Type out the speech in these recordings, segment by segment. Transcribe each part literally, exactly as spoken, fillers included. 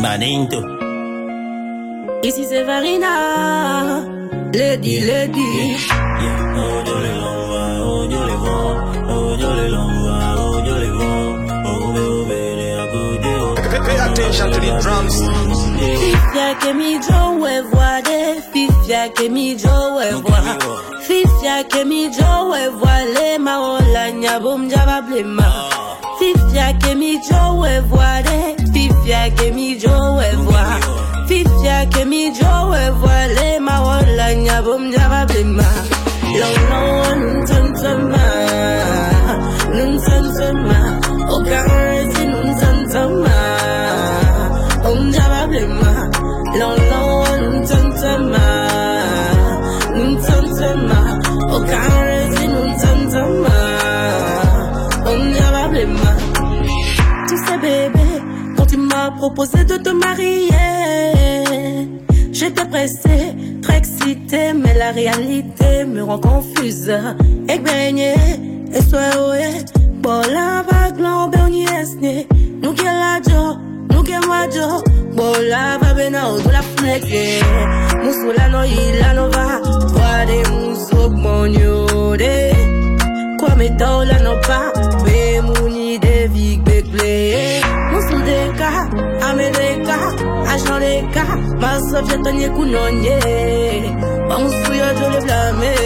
Manento. Ici c'est Varina, Lady, Lady. Yeah. Oh, yo le lomba, oh, yo le vent, oh, yo le lomba, oh, yo le vent, oh, be, oh, be, le abude. Pay attention to the drums. Fifia que mi jo we voile, fifia que mi jo we voile, fifia que mi jo we voile, ma ola nya bom jaba blema. Fifia que mi jo we voile, fifia que mi jo we voile. Fifia que mi jo we voile, ma ola nya bom jaba blema. Long long nun tan tan ma, nun tan tan ma, o garzi nun tan tan ma, om jaba blema. Long long nun tan tan ma, nun tan tan ma, o garzi nun tan tan ma, om jaba blema. Tu sais bébé, quand tu m'as proposé de te marier, j'étais pressée, très excitée, mais la réalité me rend confuse. Et baigné, et sois ouais, bon la vague l'embellie esne, nous qui la jo, nous qui ma jo, bon la va benao de la fleque, musu la no y la no va, guade musu monyode, quoi me do la no pa, be muni de vig becle, musu de ka, Amerika, agent de ka, ma sofia tonye kunonye, musu yo jo le blame.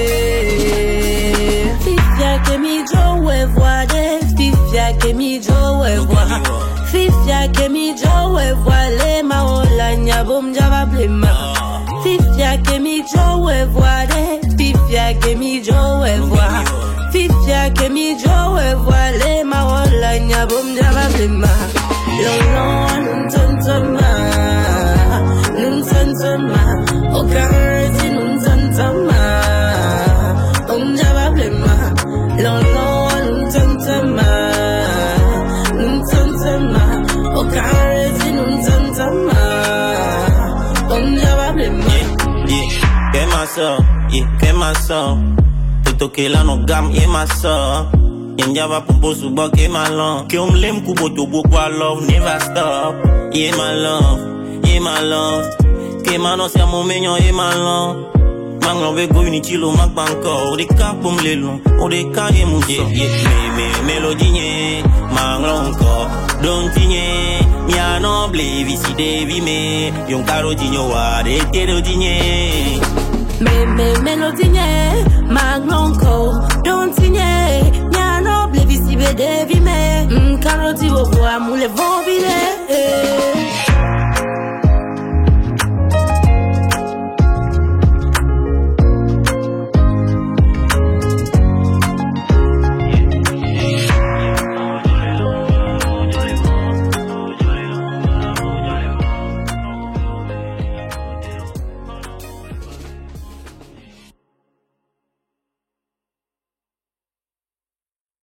Fifia que mi jo we voile, fifia que mi jo we voile, fifia que mi jo we voile, ma ola nya bom jaba blema. Fifia que mi jo we voile, fifia que mi jo we voile, fifia que mi jo we voile, ma ola nya bom jaba blema. Long long nun tan tan ma, nun tan tan ma, o garzi nun tan tan ma, om jaba blema. Long long nun tan tan ma, nun tan tan ma, o garzi nun tan tan ma, om jaba blema. Yeah, yeah, que ma so, yeah, que ma so. Toto que la no gam, yeah ma so. Yen java pompo suba que my love. Que um lem kubo to bo kwa love never stop. Yeah my love, yeah my love. Que mano se amo meño, yeah my love. Mang love go uni chilo mak banko. O de ka pom lelo, o de ka ye muso. Yeah yeah me me melody nye, mang lonko. Don't tinye, ya no blevi si devi me. Yon karo dinyo wa de tero dinye. Me me melody nye, mang lonko. Don't tinye. No, blevi si be devi me, mm, karoti wo kwa mule von vile.